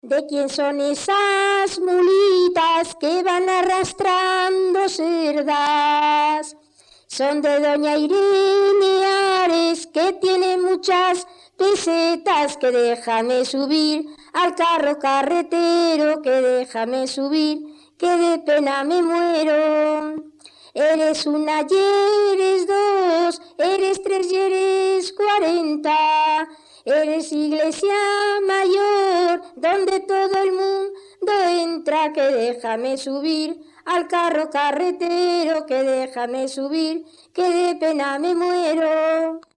¿De quién son esas mulitas que van arrastrando cerdas? Son de doña Irene Ares, que tiene muchas pesetas, que déjame subir al carro carretero, que déjame subir, que de pena me muero. Eres una y eres dos, eres tres y eres 40. Eres iglesia mayor, donde todo el mundo entra, que déjame subir al carro carretero, que déjame subir, que de pena me muero.